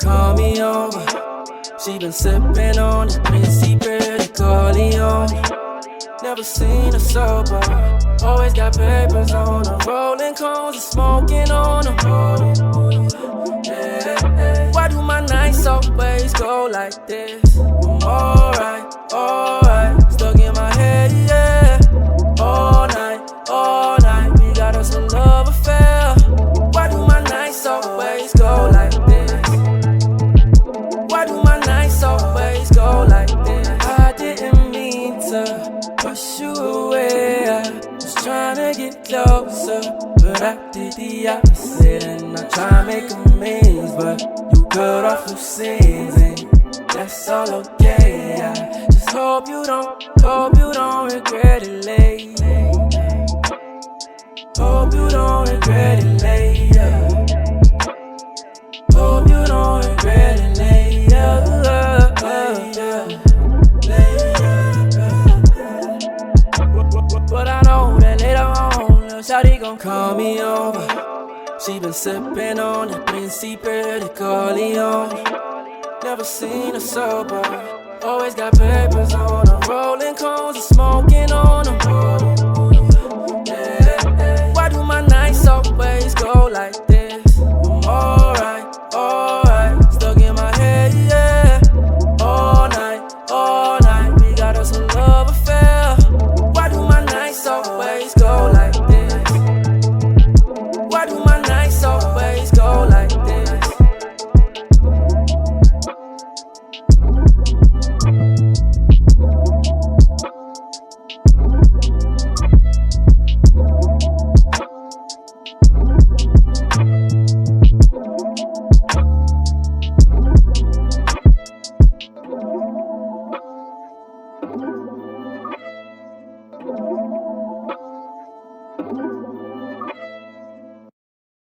call me over. She been sippin' on this Missy Pretty Corleone. Never seen her sober. Always got papers on her. Rolling cones and smoking on her. Yeah. Why do my nights always go like this? I'm alright. Stuck in my head, yeah. All night. We got us a love affair. Why do my nights always go like this? Why do my nights always go like this? I didn't mean to push you away. I was trying to get closer, but I did the opposite. And I try to make amends, but you cut off your sins, and that's all okay. I just hope you don't regret it later. Hope you don't regret it later. Hope you don't regret it later. But I know that later on, little shawty gon' call me over. She been sippin' on that Missy Pretty Corleone. Never seen her sober. Always got papers on her. Rolling cones and smoking on her. Yeah. Why do my nights always go